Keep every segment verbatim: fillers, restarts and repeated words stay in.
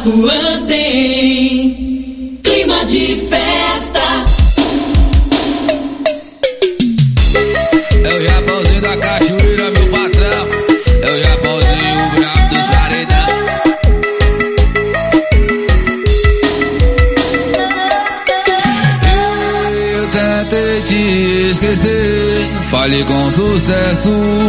Itapuã tem clima de festa. É o Japãozinho da cachoeira, meu patrão. É o Japãozinho, o brabo dos paredão. Eu tentei te esquecer, falei com sucesso.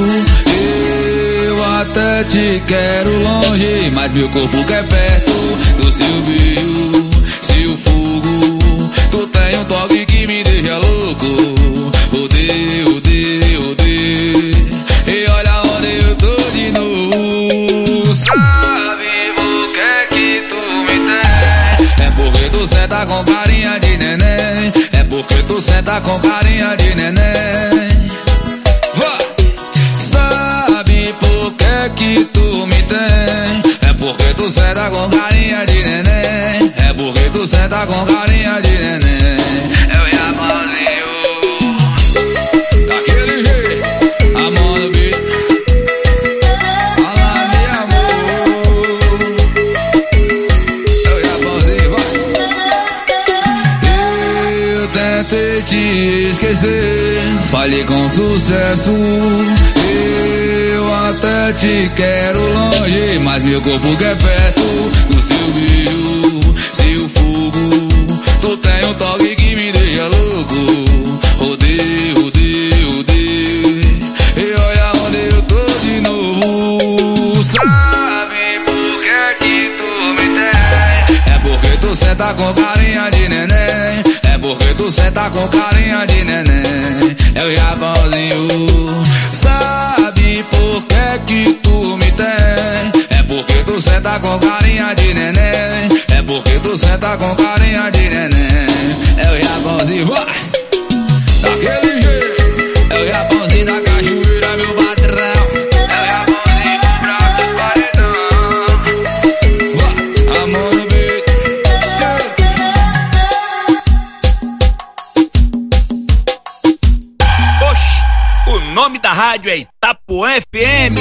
Eu até te quero longe, mas meu corpo quer perto do seu beijo, seu fogo. Tu tem um toque que me deixa louco. Odeio, odeio, odeio. E olha onde eu tô de novo. Sabe por que que tu me tem? É porque tu senta com carinha de neném. É porque tu senta com carinha de neném. Vai! Sabe por que que tu me tem? É porque tu senta com carinha de neném. É porque tu senta com carinha de neném. É o Japãozinho, daquele jeito, a mão no beat. Fala de amor. É o Japãozinho, vai. Eu tentei te esquecer, falei com sucesso. Eu até te quero longe, mas meu corpo quer perto do seu beijo, seu fogo. Tu tem um toque que me deixa louco. Odeio, odeio, odeio. E olha onde eu tô de novo. Sabe por que que tu me tem? É porque tu senta com carinha de neném. É porque tu senta com carinha de neném. É o Japãozinho. Sabe por que que tu me tem? É porque tu senta com carinha de neném. É porque tu senta com carinha de neném. É o Japãozinho, vai! Daquele jeito. É o Japãozinho da cachoeira, meu patrão. É o Japãozinho, o brabo dos paredão. Vai, a mão no beat. Oxi, o nome da rádio é Itapuã F M.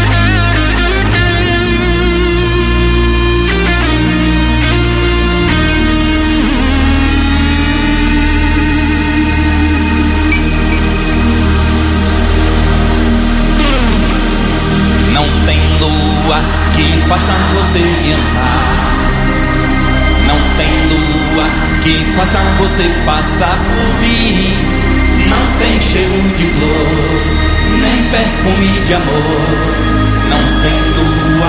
Não tem lua que faça você me amar. Não tem lua que faça você passar por mim. Não tem cheiro de flor, nem perfume de amor. Não tem lua,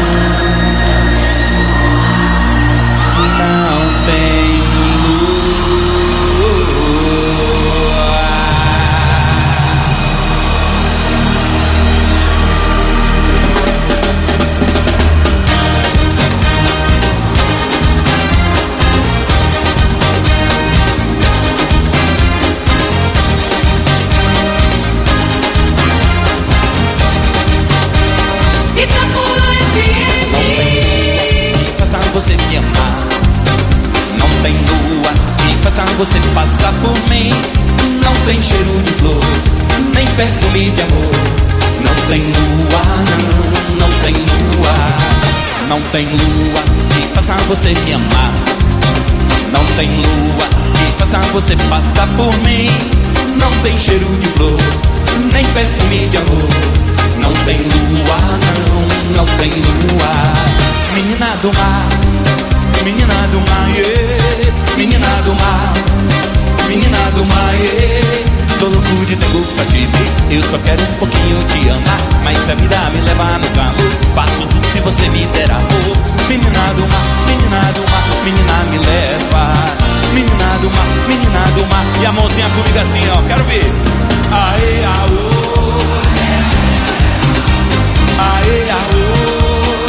não. Não tem lua. Você me amar. Não tem lua que faça você passar por mim. Não tem cheiro de flor, nem perfume de amor. Não tem lua, não, não tem lua. Não tem lua que faça você me amar. Não tem lua que faça você passar por mim. Não tem cheiro de flor, nem perfume de amor. Não tem lua, não, não tem lua. Menina do mar, menina do mar, yeah. Menina do mar, menina do mar, yeah. Tô louco de ter pra te ver. Eu só quero um pouquinho te amar, mas se a vida me levar no calor, faço tudo se você me der amor. Menina do mar, menina do mar, menina me leva. Menina do mar, menina do mar. E a mãozinha comigo assim, ó, quero ver. Aê, aô. Aê, aô.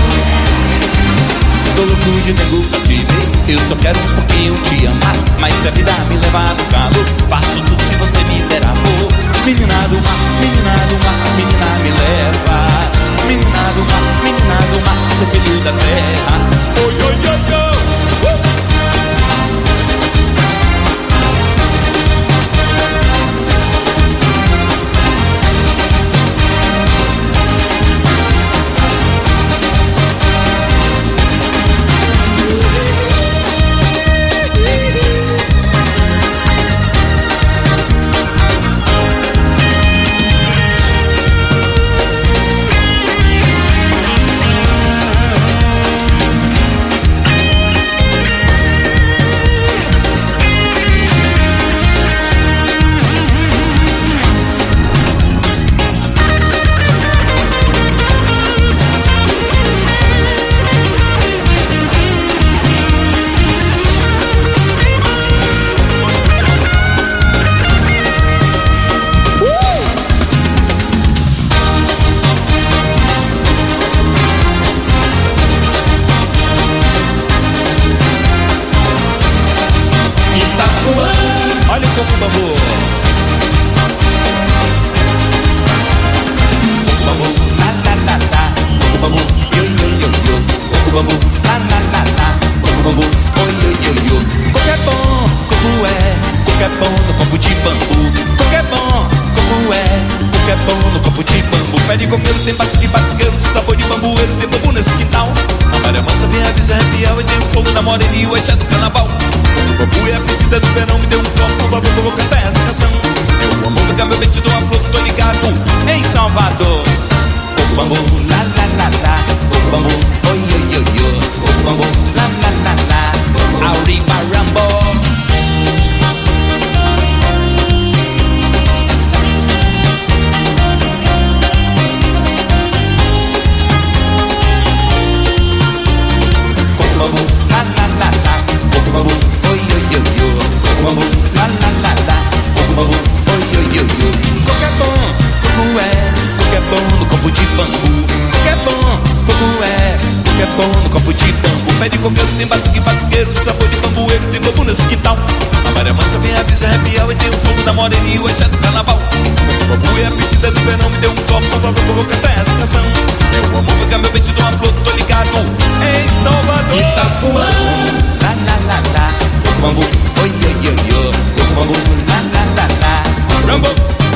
Tô louco de nego pra te ver. Eu só quero um pouquinho te amar, mas se a vida me levar no calor, faço tudo se você me der amor. Menina do mar, menina do mar, menina me leva. Menina do mar, menina do mar, sou filho da terra. Oi, oi, oi, oi. Uh! bambu. Coco é bom, coco é, coco é bom no copo de bambu. Pé de coqueiro tem batuque, batuqueiro, sabor de bambueiro, tem bambu nesse quintal. A Maria Mansa vem avisa, arrepiar, e tem o fogo na morena e o eixé do carnaval. O bambu é a pedida do verão, me deu um copo, vou, vou, vou cantar essa canção. Eu amo pegar meu beijo de uma flor, tô ligado em Salvador. Coco bambu, lá, lá, lá, lá. Coco bambu, oi, oi, oi, oi. Coco bambu, lá, lá, lá, lá. Auriba Rambo. Coco bambu, lá, lá, lá, lá. Coco bambu, oi, oi, oi, oi. Coco bambu, lá, lá, lá, lá. Coco bambu, oi, oi, oi, oi. Coco é bom, coco é, coco é bom no copo de bambu. Coco é bom, coco é, coco é bom no copo de bambu. Pé de coqueiro tem batuque, batuqueiro, sabor de bambueiro, tem bambu nesse quintal. A Maria Mansa vem avisa, arrepiar, e tem o fogo da morena e o eixé do carnaval. O bambu é a pedida do verão, me deu um copo, vou, vou, vou cantar essa canção. Eu amo pegar meu beijo de uma flor, tô ligado em Salvador. Itapuã, lá, lá, lá, lá. Coco bambu, oi, oi, oi, oi. Coco bambu, lá, lá, lá, lá. Rambo.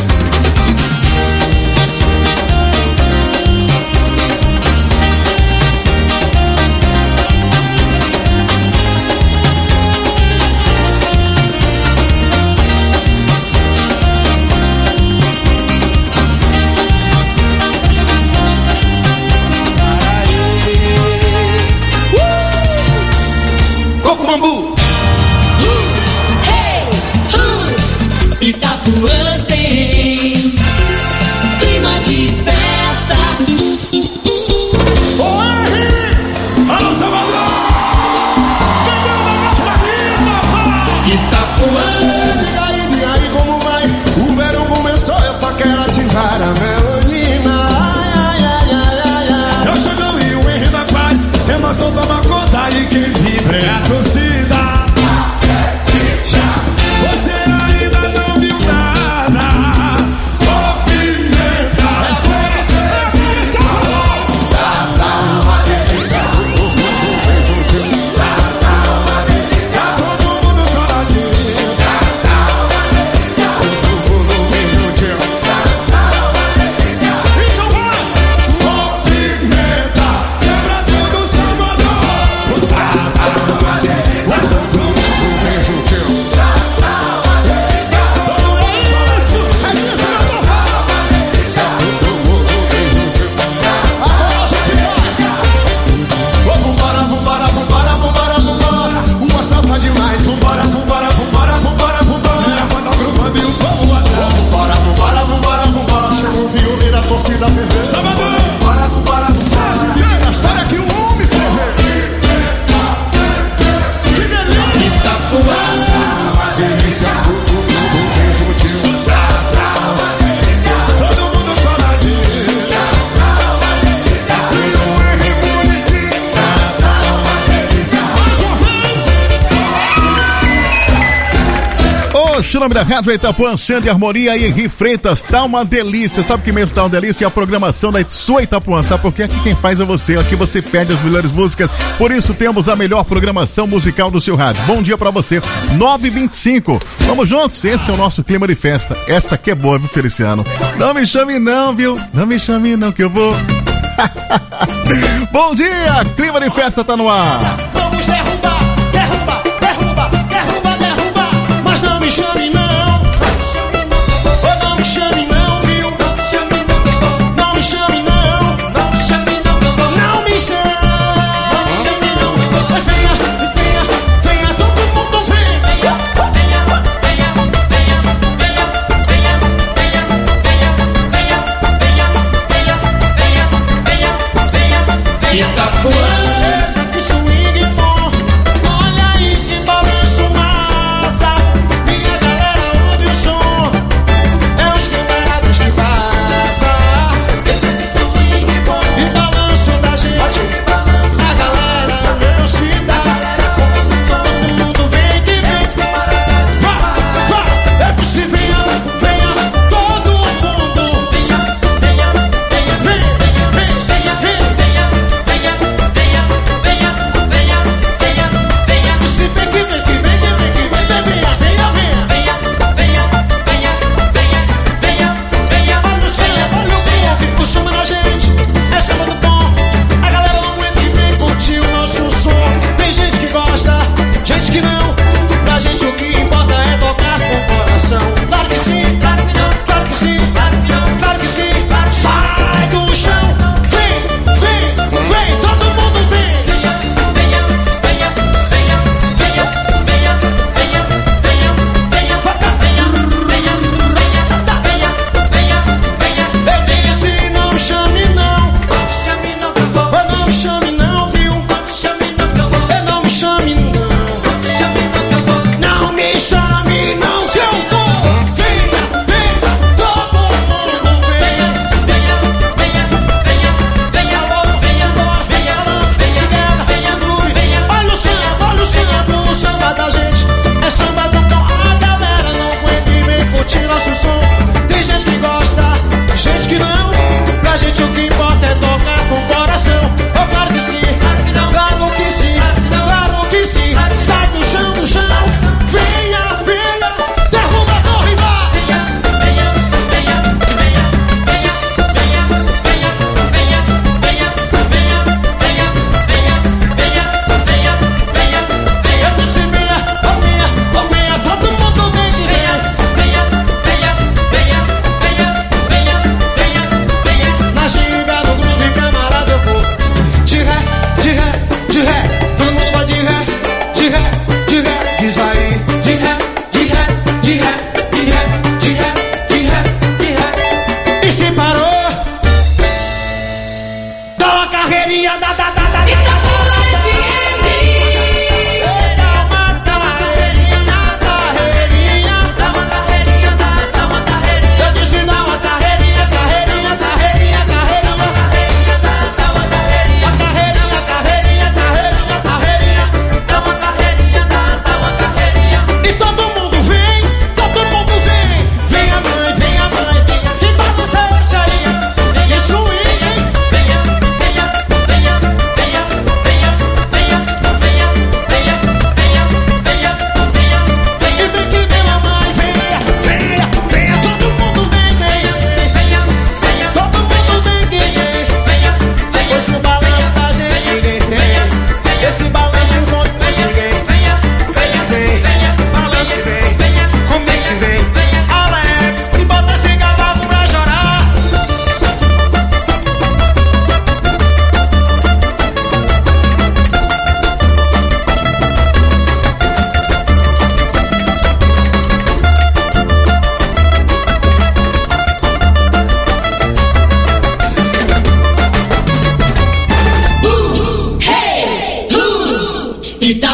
Bambu. Uh, hey, uh, Itapuã tem clima de festa. Oi, alô Salvador, cadê o negócio aqui, papai? Itapuã, Diga aí, diga aí como vai. O verão começou, eu só quero ativar a melodina. Ai, ai, ai, ai, ai. Eu chegou e o Henry da Paz, emoção toma conta e quem vibra é a torcida. Você ainda não viu nada. Movimenta. É certo, é certo. Tá, tá uma delícia. Tá, tá uma delícia. Tá todo mundo coladinho. Tá, tá uma delícia. Todo mundo meio-dia. Tá, tá uma delícia. Então vai. Movimenta. Quebra tudo, Salvador. Tá, tá uma delícia. Todo mundo meio-dia. Tá, tá uma delícia. Todo mundo isso. É isso, meu povo. Uma delícia. Agora a gente vai. Vambora, vambora, vambora, vambora, vambora. O astral tá demais. Vambora, vambora, vambora, vambora, vambora. E a banda gruvando e o povo atrás. Vambora, vambora, vambora, vambora. Chama o violino e a torcida fervendo. Salvador. Vambora, vambora, vambora. Se liga a história que o homem escreveu. Que delícia. Itapuã, Uma delícia. Uma delícia. Todo mundo coladinho. Uma delícia. Um erro bonitinho. Uma delícia. Mais uma vez. O Xunami da Rádio Itapuã, Xande Harmonia e Henri Freitas, tá uma delícia. Sabe que mesmo tá uma delícia? É a programação da sua Itapuã. Sabe por quê? Aqui quem faz é você. Aqui você pede as melhores músicas. Por isso temos a melhor programação musical do seu rádio. Bom dia pra você. nove e vinte e cinco. Vamos juntos. Esse é o nosso clima de festa. Essa que é boa, viu, Feliciano? Não me chame não, viu? Não me chame não que eu vou. Bom dia. Clima de festa tá no ar. Vamos derrubar, derrubar, derrubar, derrubar, derrubar. Mas não me chame não. Oh, não me chame não, viu? Não me chame não. Não me chame não. Não me chame não. Não me chame. Não me chame não. Venha, venha, venha, todo mundo vem. Venha, venha, venha, venha, venha, venha, venha, venha, venha, venha, venha, venha, venha, venha. Itapuã, Que swing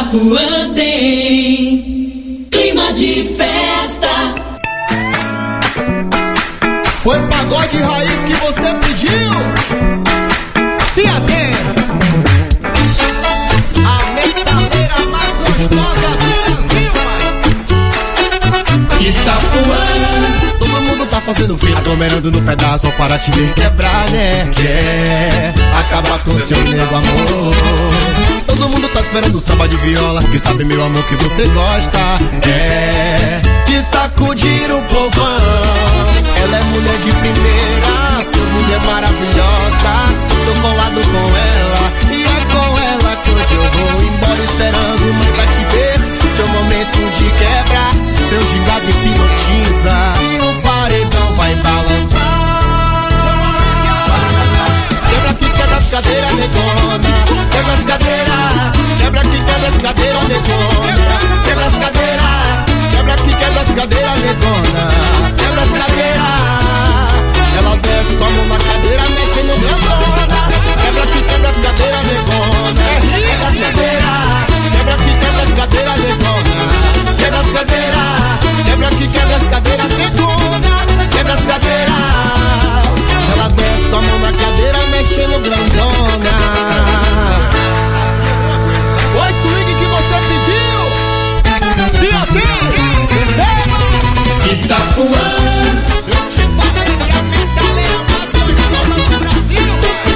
Itapuã tem clima de festa. Foi pagode raiz que você pediu? Se atenta. A metaleira mais gostosa do Brasil, pai. Itapuã, Todo mundo tá fazendo fila, aglomerando no pedaço só para te ver quebrar, né? Quer acabar com seu nego amor. Todo mundo tá esperando o samba de viola, que sabe, meu amor, que você gosta. É de sacudir o povão. Ela é mulher de primeira, seu mundo é maravilhosa. Tô colado com ela, e é com ela que hoje eu vou embora, esperando mãe pra te ver. Seu momento de quebra, seu gingado hipnotiza, e o paredão vai balançar. Quebra que quebra as cadeiras, negona. Quebra as cadeiras, quebra que quebra as cadeiras, negona. Quebra as cadeiras, quebra que quebra as cadeiras, negona. Quebra as cadeiras, ela desce com a mão na cadeira, mexe no grandona. Quebra que quebra as cadeiras, negona. Quebra as cadeiras, quebra que quebra as cadeiras, negona. Quebra as cadeiras, quebra que quebra as cadeiras, negona. Quebra as cadeiras, ela desce com a mão na cadeira, mexe no grandona. Foi swing que você pediu? Se atende, receba! Itapuã, Eu te falei que a metaleira mais gostosa do Brasil.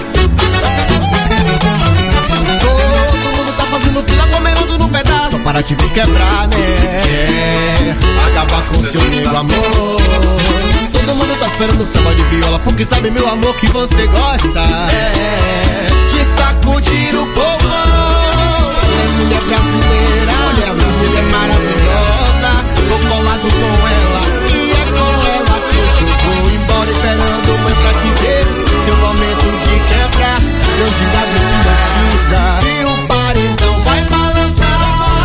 Todo mundo tá fazendo fila, comendo no pedaço, só para te ver quebrar, né? Quer acabar com seu nego amor. Todo mundo tá esperando o samba de viola, porque sabe, meu amor, que você gosta. É de sacudir o povão. Mulher brasileira, mulher brasileira é maravilhosa. Tô colado com ela, e é com ela que hoje eu vou embora, esperando mãe pra te ver. Seu momento de quebrar, seu gingado hipnotiza, e o paredão vai balançar.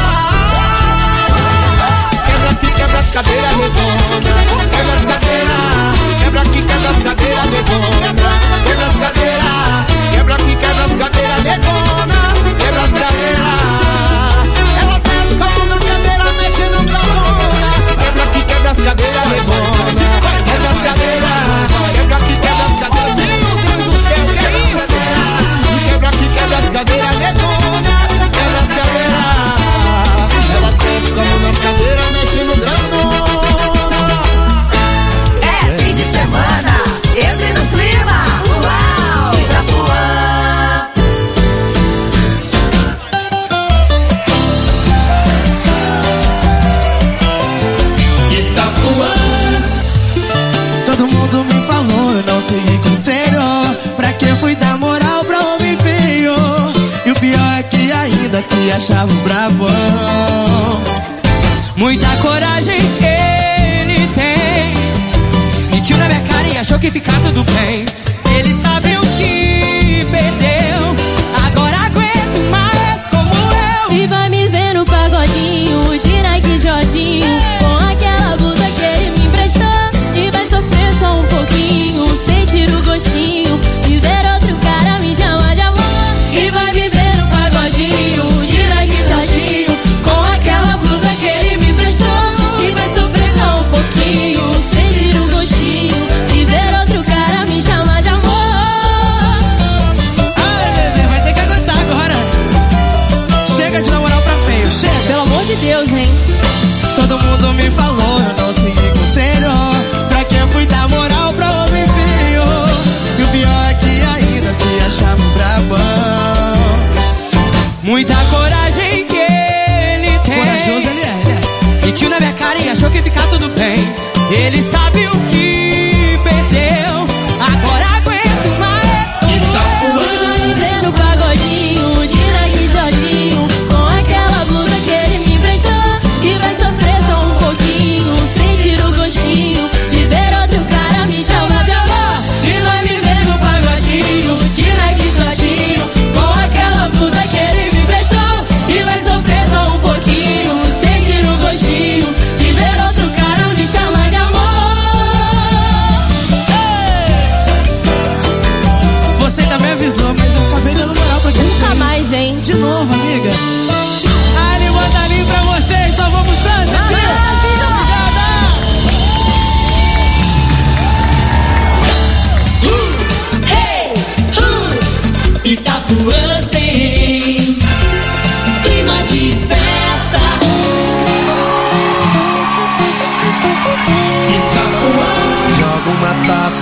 Quebra que quebra as cadeiras, negona. Quebra as cadeiras, quebra que quebra as cadeiras, negona. Quebra as cadeiras, quebra que quebra as cadeiras, negona. Quebra as cadeiras, ela desce com a mão na cadeira, mexendo pra dona. Quebra que quebra as cadeiras, negona. Quebra as cadeiras, quebra que quebra as cadeiras. Meu Deus do céu, que é isso? Quebra que quebra as cadeiras, negona. Quebra as cadeiras, ela desce com a mão nas cadeiras, mexendo grandona. É fim de semana, entre no clima. Uau! Itapuã. Itapuã, Todo mundo me falou, eu não segui conselho. Pra que fui dar moral pra homem feio? E o pior é que ainda se achava um brabão. Muita coragem ele tem. Mentiu na minha cara e achou que ficar tudo bem. Ele sabe o que perdeu, agora aguento mais como eu. E vai me ver no pagodinho, de Nike Jordinho, com aquela blusa que ele me emprestou. E vai sofrer só um pouquinho, sentir o gostinho de ver outro cara me chamar de amor. E vai me ver no pagodinho, de Nike Jordinho, com aquela blusa que ele me emprestou. E vai sofrer só um pouquinho, sentir o gostinho de ver outro cara me chamar de amor. Ai, bebê, vai ter que aguentar agora. Chega de namorar pra feio, chega. Pelo amor de Deus, hein? Todo mundo me falou, eu não segui conselho. Pra que fui dar moral pra homem feio? E o pior é que ainda se achava um brabão. Muita coragem que ele tem. Corajoso ele é, ele é. Mentiu na minha cara e achou que ficar tudo bem. Ele sabe o que perdeu, agora aguento mais como eu. Vai me ver no pagodinho, de Nike Jordinho, com aquela blusa que ele me emprestou. E vai sofrer só um pouquinho, sentir o gostinho de ver outro cara me chamar de amor. E vai me ver no pagodinho, de Nike Jordinho, com aquela blusa que ele me emprestou. E vai sofrer só um pouquinho, sentir o gostinho de ver outro cara me chamar de amor.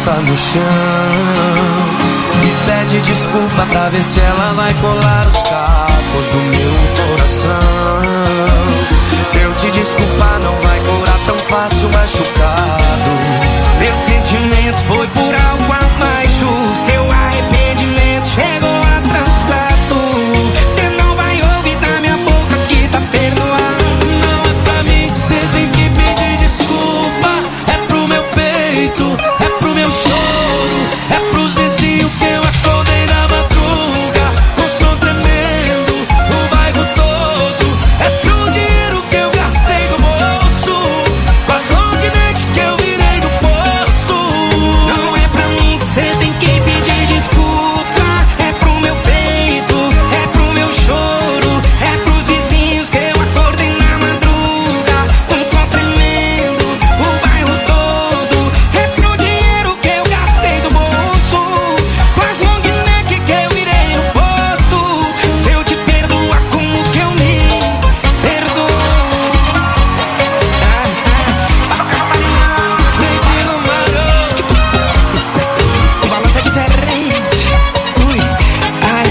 dança no chão e pede desculpa pra ver se ela vai colar os cacos do meu coração. Se eu te desculpar não vai curar tão fácil machucado. Meu sentimento foi por algo abaixo, seu arrependimento chegou atrasado. Cê não vai ouvir da minha boca que tá perdoado. Não é pra mim que cê tem que pedir desculpa, é pro meu peito, é pro meu choro, é pros vizinhos que eu acordei na madruga com som tremendo, o bairro todo, é pro dinheiro que eu gastei do bolso, com as long neck que eu virei no posto. Não é pra mim que cê tem que pedir desculpa, é pro meu peito, é pro meu choro, é pros vizinhos que eu acordei na madruga com som tremendo, o bairro todo, é pro dinheiro que eu gastei do bolso, com as long neck que eu virei no posto. Se eu te perdoar, como que eu me perdoo? O balanço é diferente. Ui, ai,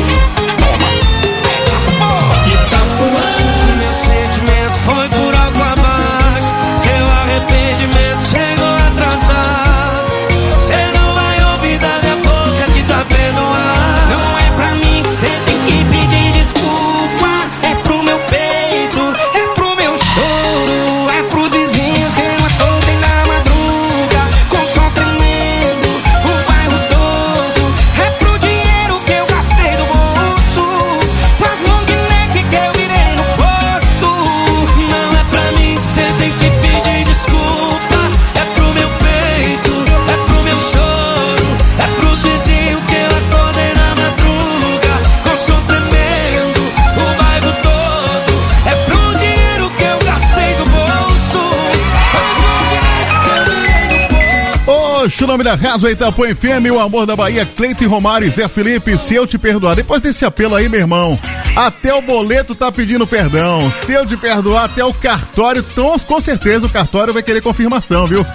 Itapuã, meu sentimento foi por algo abaixo, seu arrependimento chegou atrasado. Cê não vai ouvir da minha boca que tá perdoado. Não é pra mim que cê tem que pedir desculpa, é pro meu peito, é pro meu choro, é pros vizinhos que eu acordei na madruga com som tremendo, o bairro todo, é pro dinheiro que eu gastei do bolso, com as long neck que eu virei no posto. Não é pra mim que cê tem que pedir desculpa, é pro meu peito, é pro meu choro, é pros vizinhos que eu acordei na madruga com som tremendo, o bairro todo, é pro dinheiro que eu gastei do bolso, com as long neck que eu virei no posto. Oxe, o nome da rádio é Itapuã F M, o amor da Bahia, Cleiton Romário e Zé Felipe. Se eu te perdoar, depois desse apelo aí, meu irmão, até o boleto tá pedindo perdão. Se eu te perdoar, até o cartório, então, com certeza o cartório vai querer confirmação, viu?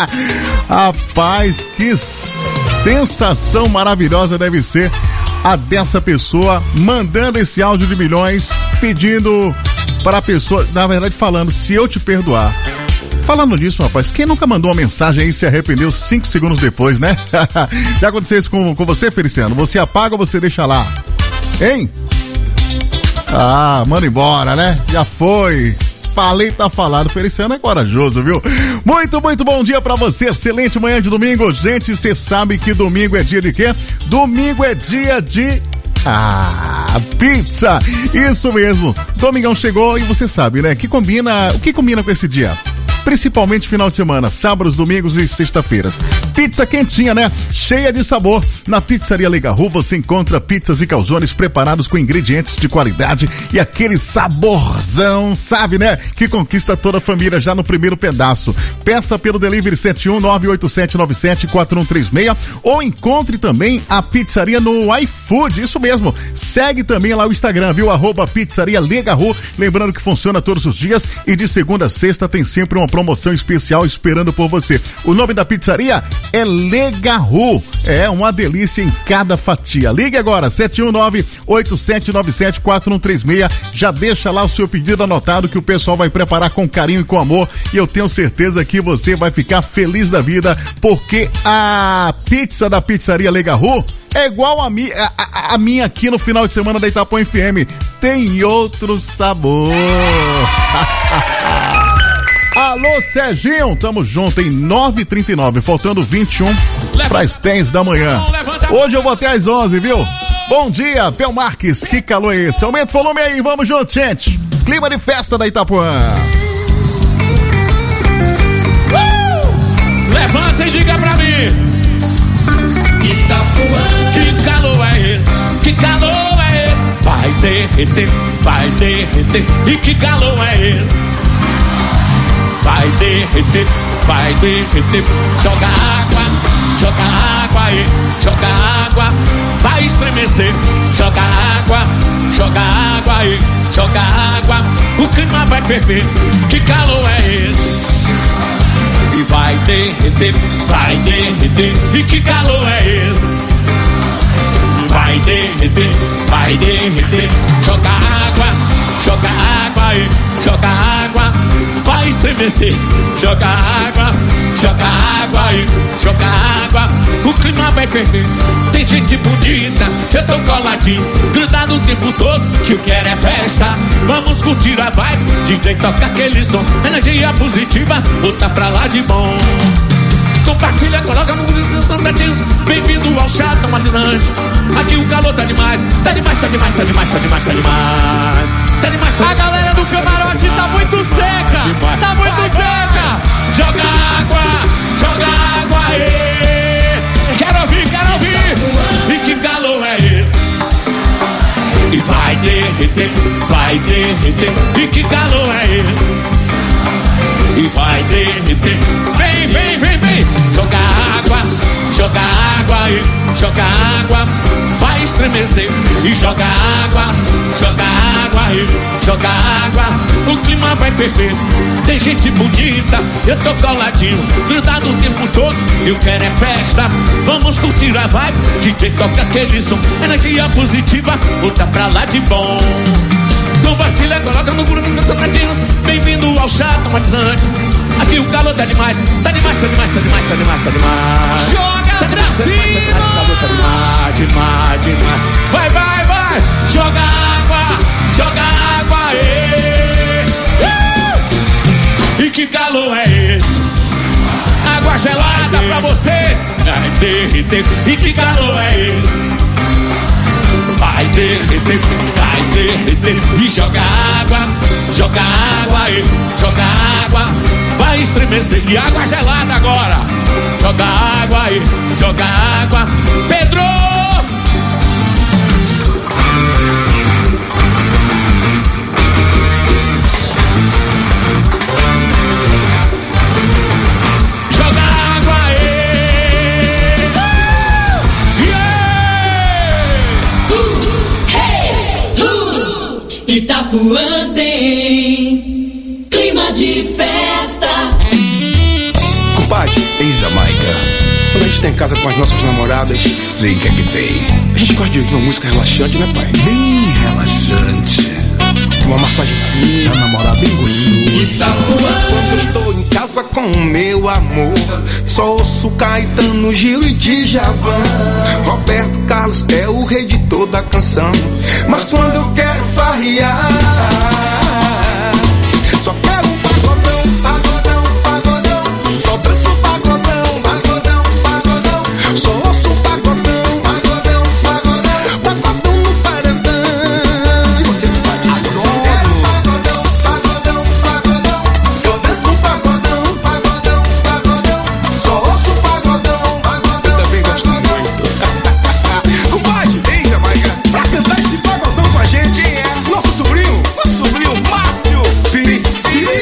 Rapaz, que sensação maravilhosa deve ser a dessa pessoa mandando esse áudio de milhões, pedindo para a pessoa, na verdade falando, se eu te perdoar. Falando nisso, rapaz, quem nunca mandou uma mensagem aí e se arrependeu cinco segundos depois, né? Já aconteceu isso com, com você, Feliciano? Você apaga ou você deixa lá? Hein? Ah, manda embora, né? Já foi. Falei, tá falado. Feliciano é corajoso, viu? Muito, muito bom dia pra você. Excelente manhã de domingo. Gente, você sabe que domingo é dia de quê? Domingo é dia de... Ah, pizza! Isso mesmo. Domingão chegou e você sabe, né? Que combina... O que combina com esse dia? Principalmente final de semana, sábados, domingos e sexta-feiras. Pizza quentinha, né? Cheia de sabor. Na Pizzaria Legarru você encontra pizzas e calzones preparados com ingredientes de qualidade e aquele saborzão, sabe, né? Que conquista toda a família já no primeiro pedaço. Peça pelo delivery sete um nove oito sete nove sete quatro um três seis ou encontre também a pizzaria no iFood, isso mesmo. Segue também lá o Instagram, viu? Arroba Pizzaria Legarru. Lembrando que funciona todos os dias e de segunda a sexta tem sempre uma promoção especial esperando por você. O nome da pizzaria é Legarru. É uma delícia em cada fatia. Ligue agora, sete um nove oito sete nove sete quatro um três seis. Já deixa lá o seu pedido anotado que o pessoal vai preparar com carinho e com amor. E eu tenho certeza que você vai ficar feliz da vida, porque a pizza da Pizzaria Legarru é igual a, mi, a, a, a minha aqui no final de semana da Itapuã F M. Tem outro sabor. Alô, Serginho, tamo junto em nove e trinta e nove, faltando vinte e um para as dez da manhã. Hoje eu vou até às onze, viu? Bom dia, Pel Marques, que calor é esse? Aumenta o volume aí, vamos junto, gente. Clima de festa da Itapuã. Uh! Levanta e diga pra mim. Itapuã, que calor é esse? Que calor é esse? Vai derreter, vai derreter. E que calor é esse? Vai derreter, vai derreter. Joga água, joga água aí, joga água, vai estremecer. Joga água, joga água aí, joga água, o clima vai ferver. Que calor é esse? E vai derreter, vai derreter. E que calor é esse? Vai derreter, vai derreter. Joga água, joga água aí, joga água, vai estremecer. Joga água, joga água aí, joga água, o clima vai perder. Tem gente bonita, eu tô coladinho, grudado o tempo todo, que eu quero é festa. Vamos curtir a vibe, D J toca aquele som, energia positiva, botar pra lá de bom. Compartilha, coloca no contatinhos. Bem-vindo ao Chato Matizante. Aqui o calor tá demais, tá demais, tá demais, tá demais, tá demais, tá demais. Tá demais, tá demais. A galera do camarote tá muito seca, tá muito seca. Joga água, joga água aí. Quero ouvir, quero ouvir. E que calor é esse? E vai derreter, vai derreter. E que calor é esse? E vai derreter. Vem, vem, vem, vem. Joga água, joga água aí, joga água, vai estremecer. E joga água, joga água aí, joga água, o clima vai ferver. Tem gente bonita, eu tô coladinho, grudado o tempo todo, eu quero é festa. Vamos curtir a vibe, D J toca aquele som, energia positiva, volta pra lá de bom. Compartilha, coloca no grupo dos contatinhos. Bem-vindo ao Chato Matizante. Aqui o calor tá demais, tá demais, tá demais, tá demais, tá demais, tá demais. Joga tá pra cima! Tá demais, demais, demais. Vai, vai, vai! Joga água, joga água aí. Uh! E que calor é esse? Água gelada pra você. Vai derreter. E que calor é esse? Vai derreter, vai derreter. E joga água, joga água aí, joga água, vai estremecer. E água gelada agora. Joga água aí, joga água. Pedro! Joga água aí. Itapuã tem clima de festa. Compadre, em Jamaica, quando a gente tá em casa com as nossas namoradas, sei que é que tem. A gente gosta de ouvir uma música relaxante, né, pai? Bem relaxante. Uma massagenzinha, a namorar bem gostoso. Itapuã. Quando eu estou em casa com o meu amor, só ouço Caetano, Gil e Djavan. Roberto Carlos é o rei de toda a canção. Mas quando eu quero farrear, só quero um pagodão, pagodão, pagodão. Só danço pagodão, pagodão, pagodão. Só ouço pagodão, pagodão, pagodão. Pagodão no paredão. E você vai adoro. Pagodão, pagodão, pagodão. Só danço pagodão, pagodão, pagodão. Só ouço pagodão, pagodão. Eu também gosto muito. Compadre, hein, Jamaica? Pra cantar esse pagodão com a gente, quem é? Nosso sobrinho, nosso sobrinho Márcio Piscirico.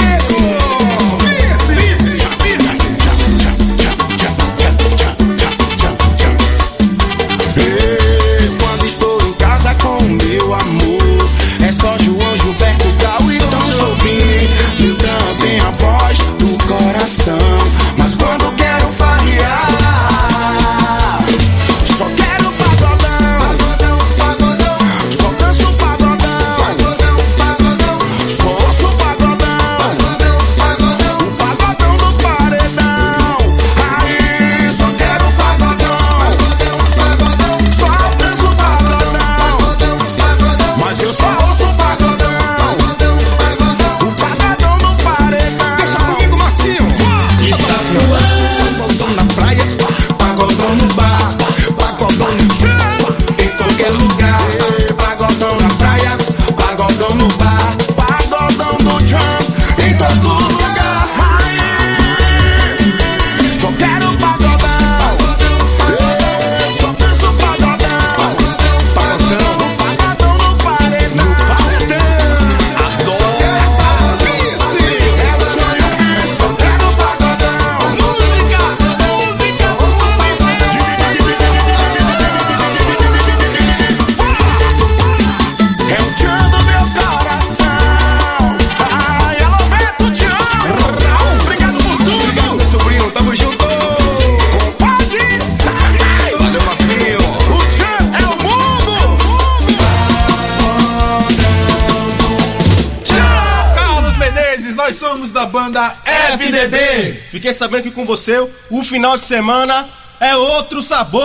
Quando estou em casa com o meu amor, é só João Gilberto, Gal e Tom Jobim. Eu também a voz do coração. Mas quando quero farrear, só quero pagodão, pagodão, pagodão. Só danço pagodão, pagodão, pagodão. Só ouço pagodão, pagodão, pagodão. O pagodão do paredão. Aí, só quero pagodão, pagodão, pagodão. Só danço pagodão, pagodão, pagodão. Mas eu só ouço pagodão, pagodão, pagodão. O pagodão do paredão. Deixa comigo, Marcinho. F D B. Fiquei sabendo que com você o final de semana é outro sabor.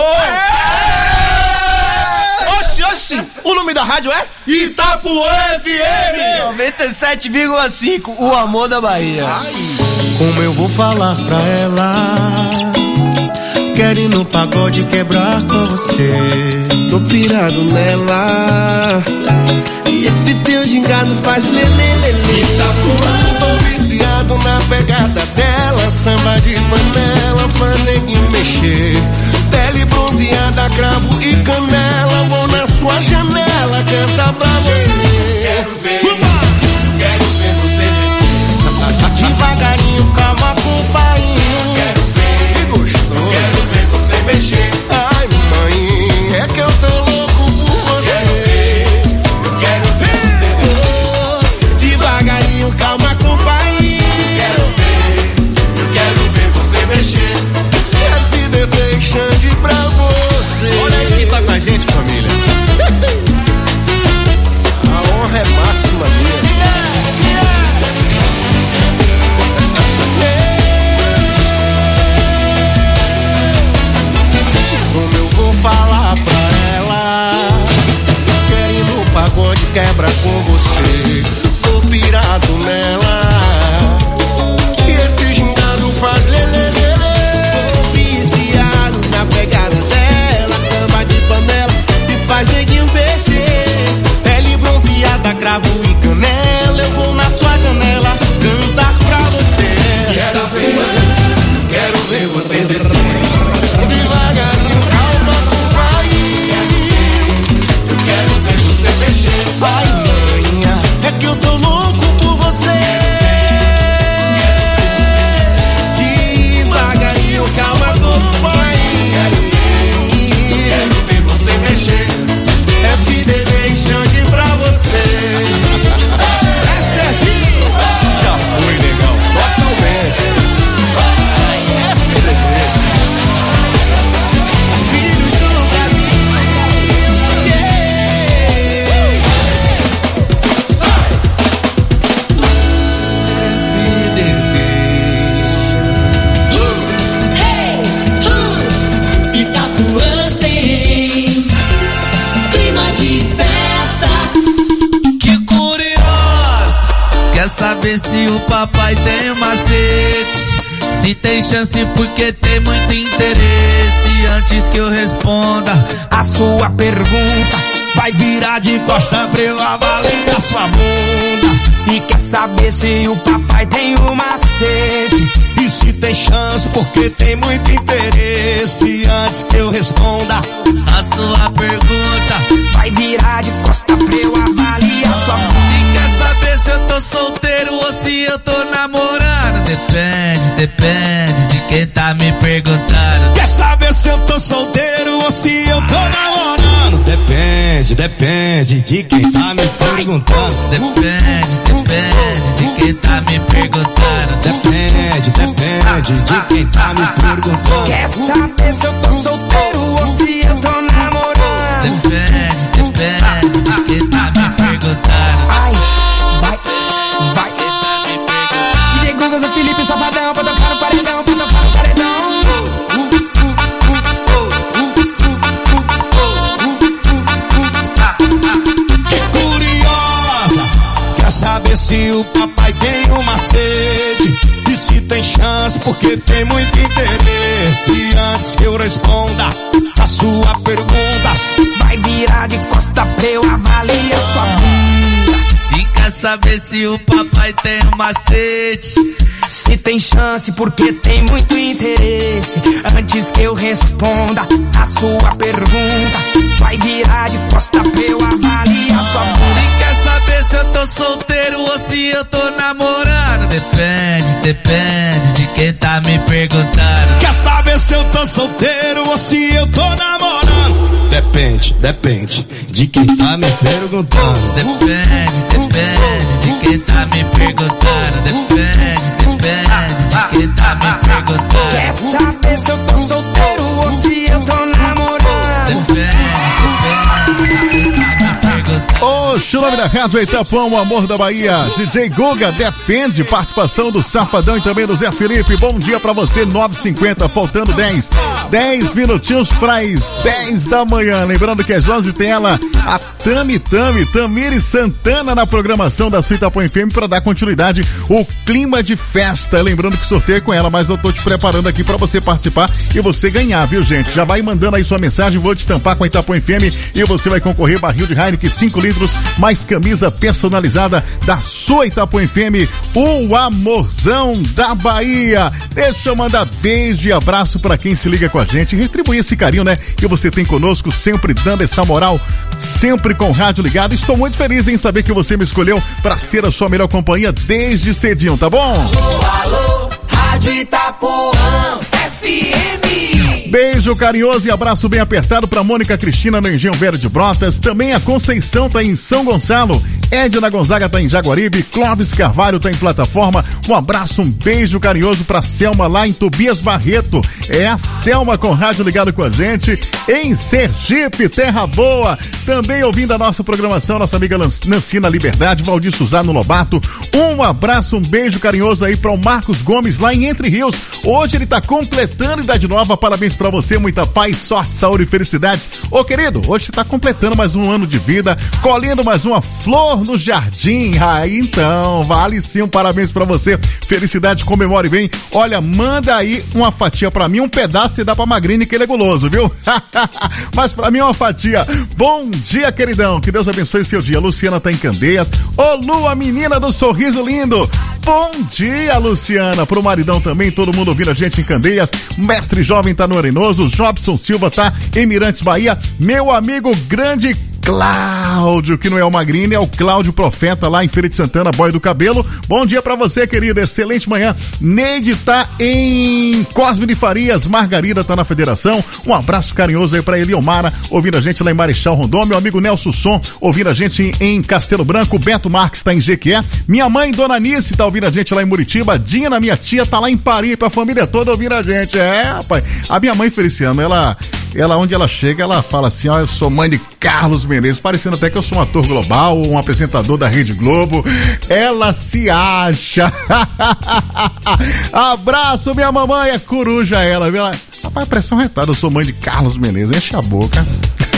Oxi, oxi, o nome da rádio é Itapuã F M noventa e sete vírgula cinco, o amor da Bahia. Ai. Como eu vou falar pra ela? Quero ir no pagode quebrar com você. Tô pirado nela. E esse teu gingado faz lelelele. Itapuã, tô viciado na pegada dela. Samba de panela, faz neguinho mexer. Pele bronzeada, cravo e canela. Vou na sua janela cantar pra você. Quero ver, quero ver você descer. Devagarinho, calma, companhia. Quero ver, que gostoso. Quero ver você mexer. Ai, mãe, é que eu tô louco por você. Quero ver, eu quero ver você descer. Devagarinho, calma, companhia. Quero ver, eu quero ver você mexer. F D B Xande pra você. Olha aí quem tá com a gente, família. A honra é máxima minha. Como eu vou falar pra ela? Quero ir no pagode quebra com você. Tô pirado nela. E esse gingado faz lelelele. Tô viciado na pegada dela. Samba de panela e faz neguinho mexer. Pele bronzeada, cravo e canela. Eu vou na sua janela cantar pra você. Quero ver, quero ver você descer. Devagarinho, calma, vai. Eu quero ver você mexer. Ai, manhã, é que eu tô louco por você. Devagarinho, calma, vai. Quero ver você mexer. F D B Xande pra você. Essa é aqui. Já foi legal, totalmente. F D B. Filhos do Brasil. F D B. Itapuã tem clima de festa. Que curiosa, quer saber se o papai tem um macete? Se tem chance porque tem muito interesse. Antes que eu responda a sua pergunta, vai virar de costa pra eu avaliar sua bunda. E quer saber se o papai tem um macete? E se tem chance porque tem muito interesse. Antes que eu responda a sua pergunta, vai virar de costa pra eu avaliar sua bunda. E quer saber se eu tô solteiro ou se eu tô namorando? Depende, depende de quem tá me perguntando. Quer saber se eu tô solteiro ou se eu tô namorando? Depende, depende de quem tá me perguntando. Depende, depende de quem tá me perguntando. Depende, depende de quem tá me perguntando. Quer saber se eu tô solteiro ou se eu tô namorando? Depende, depende de quem tá me perguntando. Ai, vai, vai. D J Gugas, o Felipe Safadão, pra tocar no paredão, pra tocar no paredão. Que curiosa, quer saber se o papai tem um macete? E se tem chance porque tem muito interesse. Antes que eu responda a sua pergunta, vai virar de costa pra eu avaliar sua bunda. E quer saber se o papai tem um macete? Se tem chance porque tem muito interesse. Antes que eu responda a sua pergunta, vai virar de costa pra eu avaliar sua bunda. E quer saber se eu tô solteiro ou se eu tô namorando? Depende, depende de quem tá me perguntando. Quer saber se eu tô solteiro ou se eu tô namorando? Depende, depende de quem tá me perguntando. Depende, depende de quem tá me perguntando. Depende, depende de quem tá me perguntando. Quer saber se eu tô solteiro ou se eu tô namorando? Depende, depende de quem tá me perguntando. Ô, Chulo nome da Rádio Itapuã, o amor da Bahia. D J Guga, depende, participação do Safadão e também do Zé Felipe. Bom dia pra você, nove e cinquenta, faltando dez. dez minutinhos pras dez da manhã. Lembrando que às onze tem ela, a Tami Tami, Tamires Santana na programação da sua Itapuã F M pra dar continuidade o clima de festa. Lembrando que sorteio é com ela, mas eu tô te preparando aqui pra você participar e você ganhar, viu, gente? Já vai mandando aí sua mensagem, vou te estampar com a Itapuã F M e você vai concorrer barril de Heineken cinco litros, mais camisa personalizada da sua Itapuã F M, o amorzão da Bahia. Deixa eu mandar beijo e abraço pra quem se liga com a gente, retribuir esse carinho, né, que você tem conosco, sempre dando essa moral, sempre com o rádio ligado. Estou muito feliz em saber que você me escolheu pra ser a sua melhor companhia desde cedinho, tá bom? Alô, alô, Rádio Itapuã F M. Beijo carinhoso e abraço bem apertado pra Mônica Cristina no Engenho Velho de Brotas. Também a Conceição tá em São Gonçalo. Edna Gonzaga tá em Jaguaribe. Clóvis Carvalho tá em Plataforma. Um abraço, um beijo carinhoso pra Selma lá em Tobias Barreto. É a Selma com rádio ligado com a gente em Sergipe, Terra Boa. Também ouvindo a nossa programação, nossa amiga Nancina Liberdade, Valdir Suzano Lobato. Um abraço, um beijo carinhoso aí para o Marcos Gomes lá em Entre Rios. Hoje ele tá completando idade nova. Parabéns pra você, muita paz, sorte, saúde e felicidades. Ô querido, hoje você tá completando mais um ano de vida, colhendo mais uma flor no jardim. Aí então, vale sim, um parabéns pra você. Felicidades, comemore bem. Olha, manda aí uma fatia pra mim, um pedaço e dá pra Magrini que ele é guloso, viu? Mas pra mim é uma fatia. Bom dia, queridão, que Deus abençoe o seu dia. Luciana tá em Candeias. Ô Lu, a menina do sorriso lindo. Bom dia, Luciana. Pro maridão também, todo mundo ouvindo a gente em Candeias. Mestre Jovem tá no Arenoso. Jobson Silva tá em Mirantes, Bahia. Meu amigo grande Cláudio, que não é o Magrini, é o Cláudio Profeta lá em Feira de Santana, Boy do Cabelo. Bom dia pra você, querido, excelente manhã. Neide tá em Cosme de Farias, Margarida tá na Federação. Um abraço carinhoso aí pra Eliomara, ouvindo a gente lá em Marechal Rondon. Meu amigo Nelson Som, ouvindo a gente em, em Castelo Branco. Beto Marques tá em Jequié. Minha mãe, Dona Nice, tá ouvindo a gente lá em Muritiba. Dina, minha tia, tá lá em Paris, pra família toda ouvindo a gente. É, rapaz, a minha mãe, Feliciano, ela... Ela, onde ela chega, ela fala assim, ó, eu sou mãe de Carlos Menezes, parecendo até que eu sou um ator global, um apresentador da Rede Globo. Ela se acha. Abraço, minha mamãe, é coruja ela, viu? Ela, rapaz, pressão retada, eu sou mãe de Carlos Menezes, enche a boca.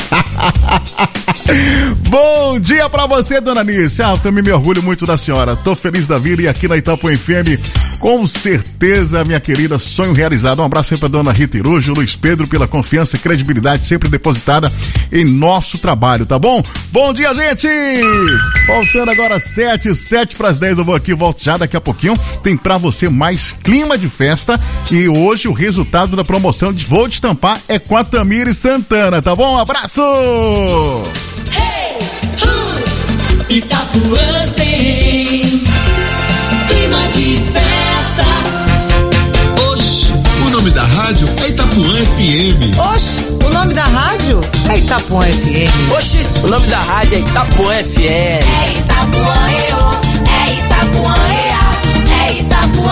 Bom dia pra você, Dona Nice. Ah, eu também me orgulho muito da senhora. Tô feliz da vida e aqui na Itapuã F M, com certeza, minha querida, sonho realizado. Um abraço aí pra Dona Rita Irujo, Luiz Pedro, pela confiança e credibilidade sempre depositada em nosso trabalho, tá bom? Bom dia, gente! Voltando agora sete, sete pras dez, eu vou aqui, volto já daqui a pouquinho. Tem pra você mais clima de festa e hoje o resultado da promoção de Vou Destampar é com a Tamires Santana, tá bom? Um abraço! Hey, uh, Itapuã tem clima de festa. Oxe, o nome da rádio é Itapuã F M. Oxe, o nome da rádio é Itapuã F M. Oxe, o nome da rádio é Itapuã F M. É Itapuã E O, é Itapuã E A, é Itapuã.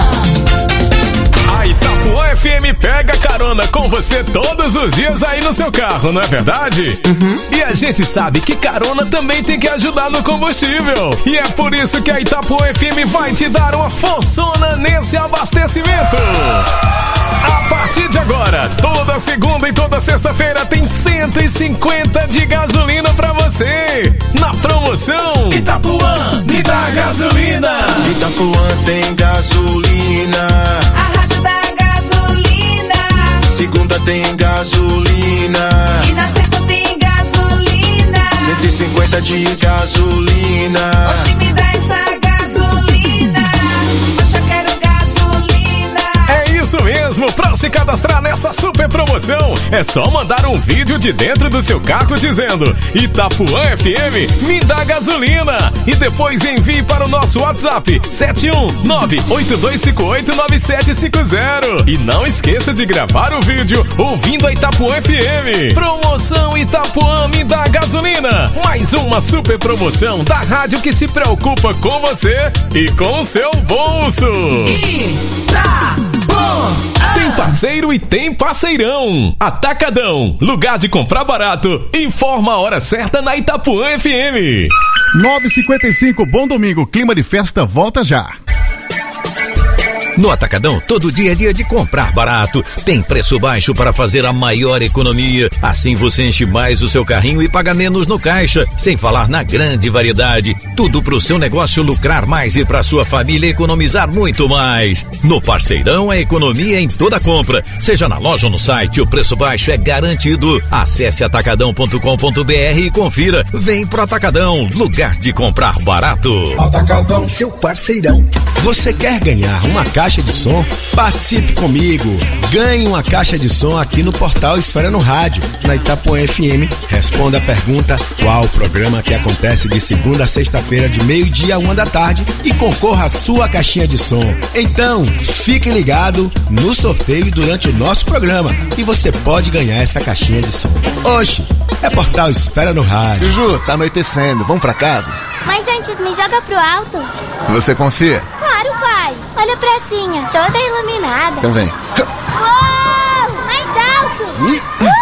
A Itapuã F M pega carona com você todos os dias aí no seu carro, não é verdade? Uhum. E a gente sabe que carona também tem que ajudar no combustível. E é por isso que a Itapuã F M vai te dar uma forçona nesse abastecimento. A partir de agora, toda segunda e toda sexta-feira tem cento e cinquenta de gasolina pra você. Na promoção Itapuã, me dá gasolina. Itapuã tem gasolina. A rádio da gasolina. Segunda tem gasolina. E na sexta tem gasolina. cento e cinquenta de gasolina. Oxe, me dá essa gasolina. Oxe, eu quero gasolina. É isso mesmo, pra se cadastrar nessa super promoção, é só mandar um vídeo de dentro do seu carro dizendo Itapuã F M, me dá gasolina. E depois envie para o nosso WhatsApp sete um nove oito dois cinco oito nove sete cinco zero. E não esqueça de gravar o vídeo ouvindo a Itapuã F M. Promoção Itapuã, me dá gasolina. Mais uma super promoção da rádio que se preocupa com você e com o seu bolso. Itapuã. Tem parceiro e tem parceirão. Atacadão, lugar de comprar barato. Informa a hora certa na Itapuã F M. nove e cinquenta e cinco, bom domingo, clima de festa volta já. No Atacadão, todo dia é dia de comprar barato. Tem preço baixo para fazer a maior economia. Assim você enche mais o seu carrinho e paga menos no caixa. Sem falar na grande variedade. Tudo pro seu negócio lucrar mais e pra sua família economizar muito mais. No Parceirão, a economia em toda compra. Seja na loja ou no site, o preço baixo é garantido. Acesse atacadão ponto com ponto br e confira. Vem pro Atacadão, lugar de comprar barato. Atacadão, seu parceirão. Você quer ganhar uma caixa de som? Participe comigo. Ganhe uma caixa de som aqui no portal Esfera no Rádio, na Itapuã F M. Responda a pergunta: qual o programa que acontece de segunda a sexta-feira de meio-dia a uma da tarde, e concorra à sua caixinha de som. Então, fique ligado no sorteio durante o nosso programa e você pode ganhar essa caixinha de som. Oxe, é portal Esfera no Rádio. Ju, tá anoitecendo, vamos pra casa? Mas antes, me joga pro alto. Você confia? Claro, pai. Olha a pracinha, toda iluminada. Então vem. Uou! Mais alto! Ih.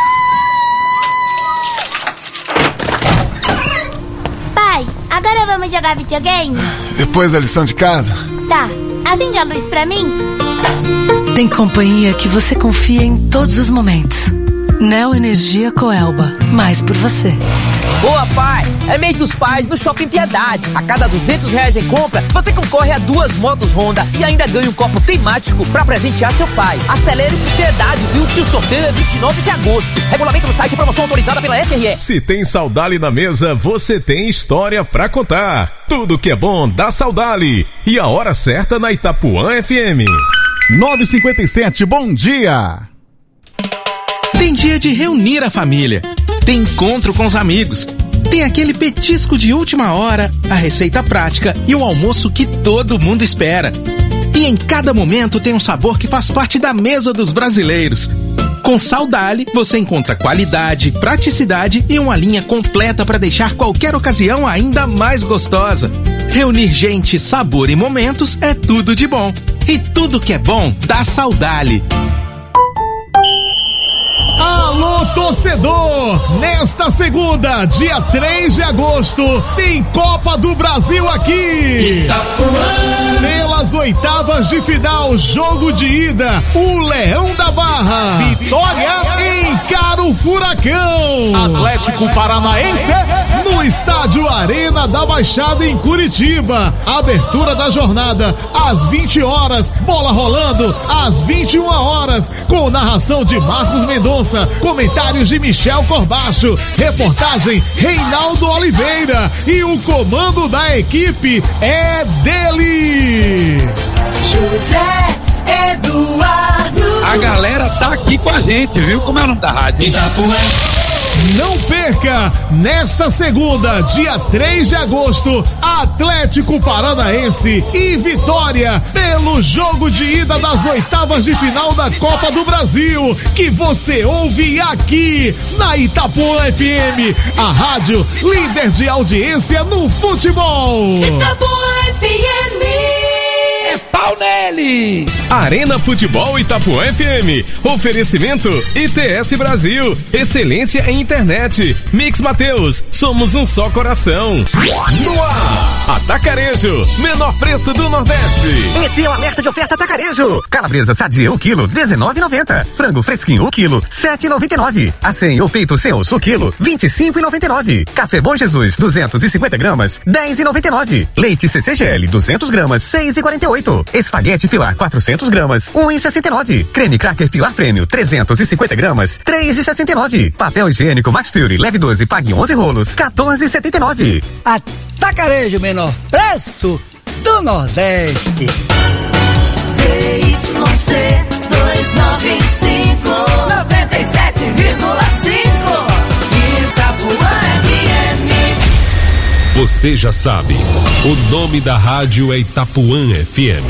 Pai, agora vamos jogar videogame? Depois da lição de casa? Tá. Acende a luz pra mim. Tem companhia que você confia em todos os momentos. Neo Energia Coelba. Mais por você. Boa, pai! É mês dos pais no Shopping Piedade. A cada duzentos reais em compra, você concorre a duas motos Honda e ainda ganha um copo temático pra presentear seu pai. Acelere com Piedade, viu? Que o sorteio é vinte e nove de agosto. Regulamento no site, promoção autorizada pela S R E. Se tem Saudale na mesa, você tem história pra contar. Tudo que é bom dá Saudale. E a hora certa na Itapuã F M. nove e cinquenta e sete, bom dia! Tem dia de reunir a família, tem encontro com os amigos, tem aquele petisco de última hora, a receita prática e o almoço que todo mundo espera. E em cada momento tem um sabor que faz parte da mesa dos brasileiros. Com Saudale, você encontra qualidade, praticidade e uma linha completa para deixar qualquer ocasião ainda mais gostosa. Reunir gente, sabor e momentos é tudo de bom. E tudo que é bom dá Saudale. Alô, torcedor! Nesta segunda, dia três de agosto, tem Copa do Brasil aqui! Itapuã. Pelas oitavas de final, jogo de ida, o Leão da Barra, Vitória encara o Furacão, Atlético Paranaense no estádio Arena da Baixada em Curitiba. Abertura da jornada às vinte horas, bola rolando às vinte e uma horas, com narração de Marcos Mendonça, comentários de Michel Corbacho, reportagem Reinaldo Oliveira e o comando da equipe é dele, José Eduardo. A galera tá aqui com a gente, viu? Como é o nome da rádio? Itapuã. Não perca, nesta segunda, dia três de agosto, Atlético Paranaense e Vitória, pelo jogo de ida das oitavas de final da Copa do Brasil, que você ouve aqui na Itapuã F M, a rádio líder de audiência no futebol. Itapuã F M. É pau nele! Arena Futebol Itapuã F M. Oferecimento I T S Brasil. Excelência em internet. Mix Mateus. Somos um só coração. No ar. Atacarejo. Menor preço do Nordeste. Esse é o alerta de oferta Atacarejo. Calabresa sadia o quilo, dezenove e noventa. Frango fresquinho o quilo, sete e noventa e nove. Acém ou peito sem osso o quilo, vinte e cinco e noventa e nove. Café Bom Jesus, duzentos e cinquenta gramas, dez e noventa e nove. Leite C C G L, duzentos gramas, seis e quarenta e oito. Espaguete Pilar quatrocentos gramas, um e sessenta e nove. Creme Cracker Pilar Prêmio trezentos e cinquenta gramas, três e sessenta e nove. Papel higiênico Max Fury leve doze, pague onze rolos, quatorze e setenta e nove. Atacarejo, menor preço do Nordeste. Z Y C duzentos e noventa e cinco, noventa e sete vírgula cinco. Itapuã F M. Você já sabe, o nome da rádio é Itapuã F M.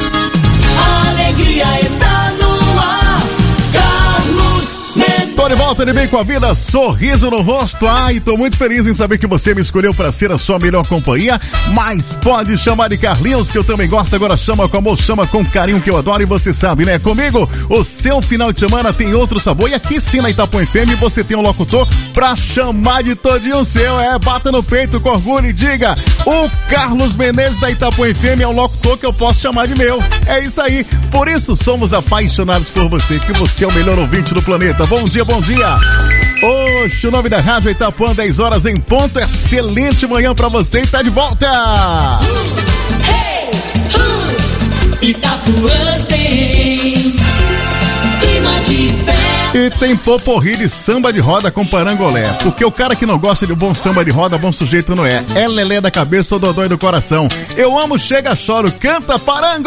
A alegria está no ar. Carlos Mendes. Tô de volta volta de bem com a vida, sorriso no rosto. Ai, tô muito feliz em saber que você me escolheu para ser a sua melhor companhia. Mas pode chamar de Carlinhos, que eu também gosto. Agora chama com amor, chama com carinho, que eu adoro. E você sabe, né? Comigo, o seu final de semana tem outro sabor. E aqui sim, na Itapuã F M, você tem um locutor pra chamar de todinho seu. É, bata no peito com orgulho e diga: o Carlos Menezes da Itapuã F M é um locutor que eu posso chamar de meu. É isso aí. Por isso somos apaixonados por você, que você é o melhor ouvinte do planeta. Bom dia, bom dia. Oxe, o nome da rádio Itapuã, dez horas em ponto. Excelente manhã pra você e tá de volta. Uh, hey, uh, Itapuã tem clima de festa. E tem poporri de samba de roda com parangolé. Porque o cara que não gosta de bom samba de roda, bom sujeito não é. É lelé da cabeça ou dodói do coração. Eu amo, chega, choro, canta parango!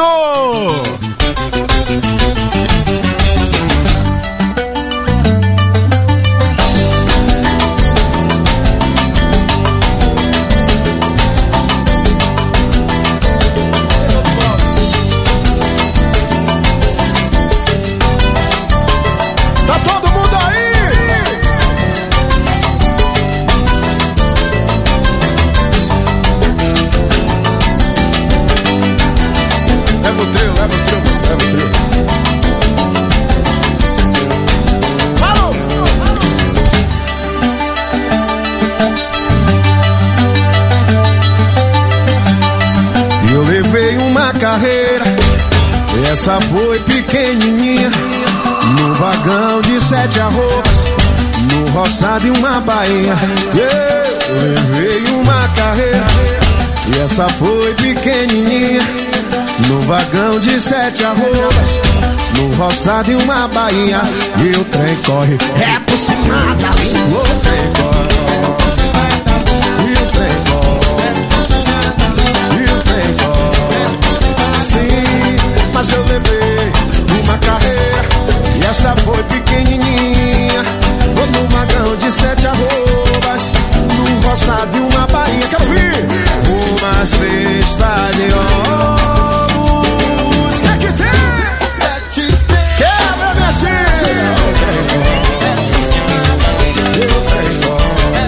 Carreira, essa foi pequenininha, no vagão de sete arrobas, no roçado e uma bainha. Eu levei uma carreira, e essa foi pequenininha, no vagão de sete arrobas, no roçado e uma bainha. E o trem corre, é por cima da língua, o trem corre, e o trem corre, e o trem corre. Sim, mas eu levei uma carreira, e essa foi pequenininha, no vagão de sete arrobas, no roçado e uma bainha. Quero ouvir uma cesta de ovos. Quer dizer? Sete, seis. Quebra, minha tia. Eu tenho,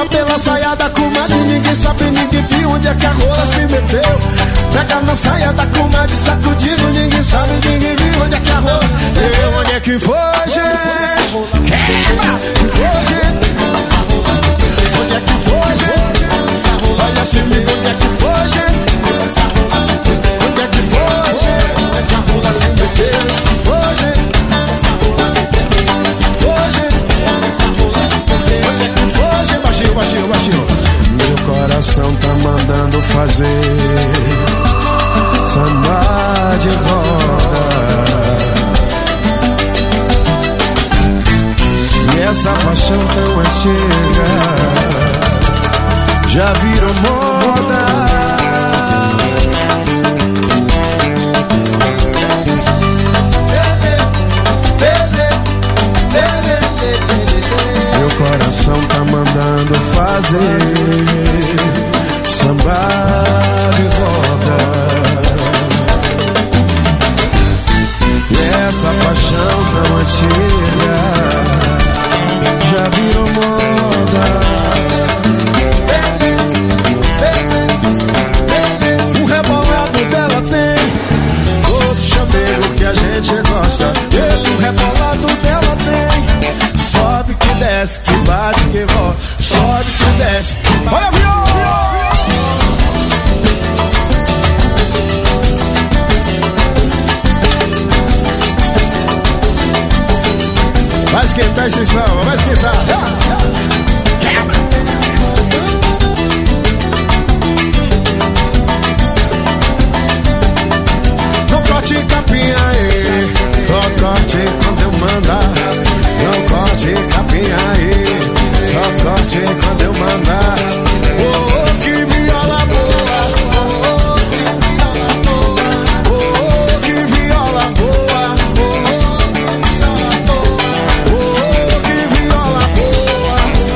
rebola pela saia da comadre, ninguém sabe, ninguém viu onde é que a rola se meteu. Pega na saia da comadre, sacudindo, ninguém sabe, ninguém viu onde é que a rola deu. Onde é que foi, gente? Quebra! Foi, gente? Onde é que foi, gente? Olha se me onde é que foi, gente? Onde é que foi, gente? Essa rola se meteu. Foi, gente? Foi, gente? Onde é que foi, gente? Baixinho, baixinho, baixinho. Meu coração tá mandando fazer samba de roda. E essa paixão tão antiga já virou moda. Meu coração tá mandando fazer samba de roda. E essa paixão tão antiga já virou moda. O rebolado dela tem todo chamego que a gente gosta. E o rebolado dela tem sobe que desce, que bate, que volta. Sobe que desce. Olha a viola! Vai esquentar esse samba, vai esquentar. Quebra! Não corte capinha aí, só corte quando eu mandar. Não corte capinha aí, só corte quando eu mandar. Oh, oh, que viola boa. Oh, oh, que viola boa. Oh, que viola boa.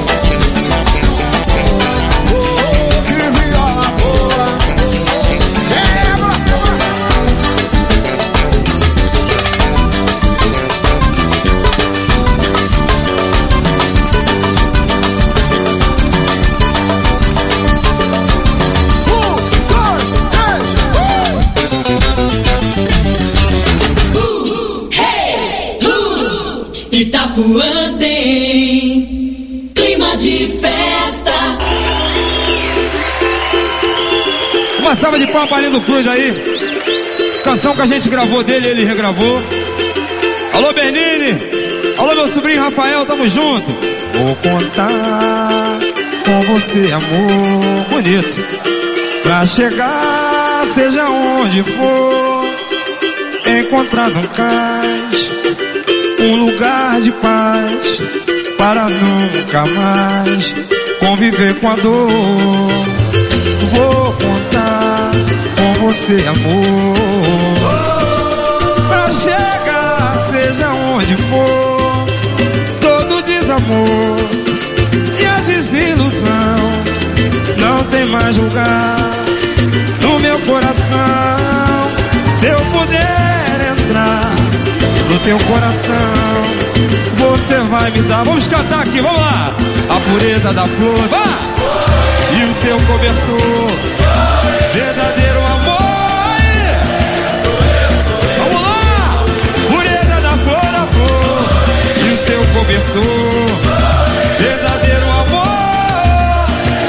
Oh, que viola boa. Itapuã tem clima de festa. Uma salva de palmas para Lindo Cruz aí. Canção que a gente gravou dele, ele regravou. Alô Bernini, alô meu sobrinho Rafael, tamo junto. Vou contar com você, amor bonito, pra chegar, seja onde for, encontrar no cais um lugar de paz, para nunca mais conviver com a dor. Vou contar com você, amor, pra chegar, seja onde for, todo desamor e a desilusão não tem mais lugar no meu coração. Se eu puder entrar no teu coração, você vai me dar. Vamos cantar aqui, vamos lá. A pureza da flor, vá! E o teu cobertor, verdadeiro amor. Vamos lá! Pureza da flor, da flor. E o teu cobertor, verdadeiro amor.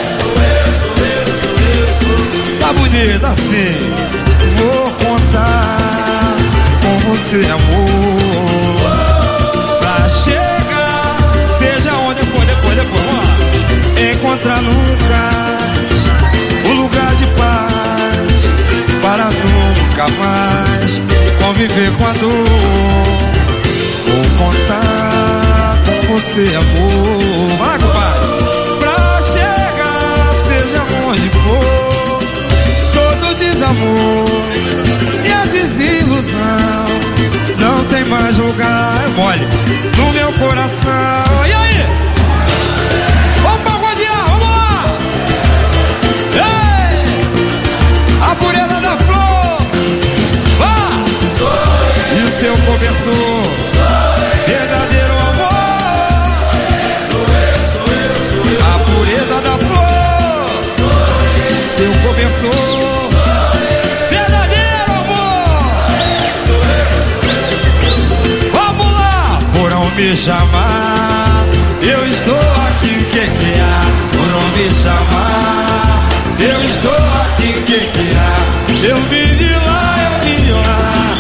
Tá bonito assim. Vou contar com você, amor, pra chegar, seja onde for, depois, depois, vamos lá. Encontrar nunca o lugar de paz, para nunca mais conviver com a dor. Vou contar com você, amor, vai, compadre, pra chegar, seja onde for, todo desamor e a desilusão não tem mais lugar, é mole, no meu coração. E aí? Vamos pagodear, vamos lá! Ei! A pureza da flor, vá! E o teu cobertor, verdadeiro amor. A pureza me chamar, eu estou aqui, que que há? Foram me chamar, eu estou aqui, que que há? Eu vim de lá, eu vim de lá.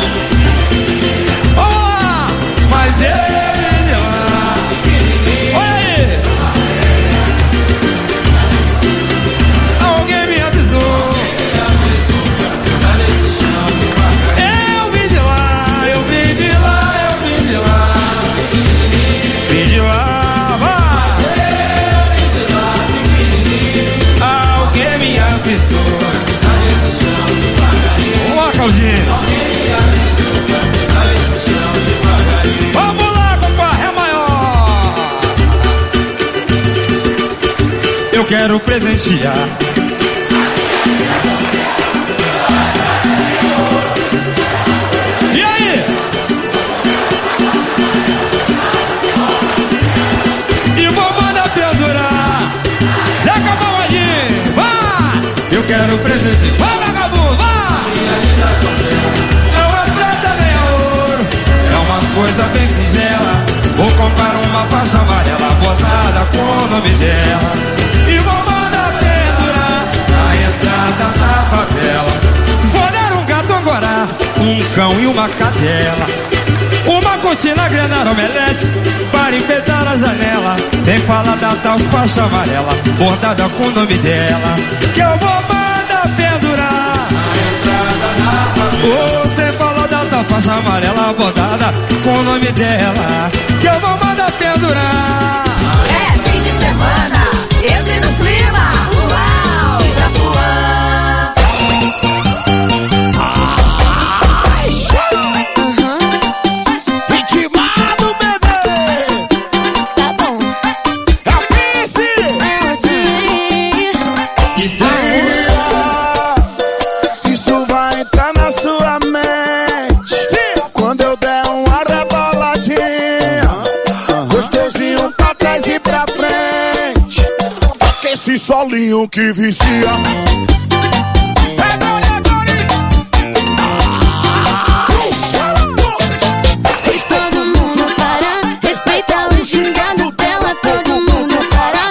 Oh, mas eu vim de lá. Olha aí. Alguém me avisou. Eu vim de lá, eu vim de lá, eu vim de lá. Vim de lá, mas eu vim de lá, pequenininho. Alguém me avisou. Ó, Claudinho. Vamos lá, compadre, é maior. Eu quero presentear. E aí? E vou mandar pendurar. Zeca Pagodinho, vá! Eu quero presentear. Vai, vagabundo, vá! Não é prata nem é ouro, é uma coisa bem singela. Vou comprar uma faixa amarela botada com o nome dela e vou mandar pendurar na entrada da favela. Vou dar um gato angorá, um cão e uma cadela, uma cortina grenar omelete para enfeitar a janela. Sem falar da tal faixa amarela bordada com o nome dela, que eu vou mandar pendurar na entrada da favela. Oh, sem falar da tal faixa amarela bordada com o nome dela, que eu vou mandar pendurar. É fim de semana, entre no clima. Uau, Itapuã. Intimado, bebê. Tá bom. É o Prince. É Isso vai entrar na sua mente. Sim. Quando eu der uma reboladinha, gostosinho pra trás e pra frente. Esse solinho que vicia.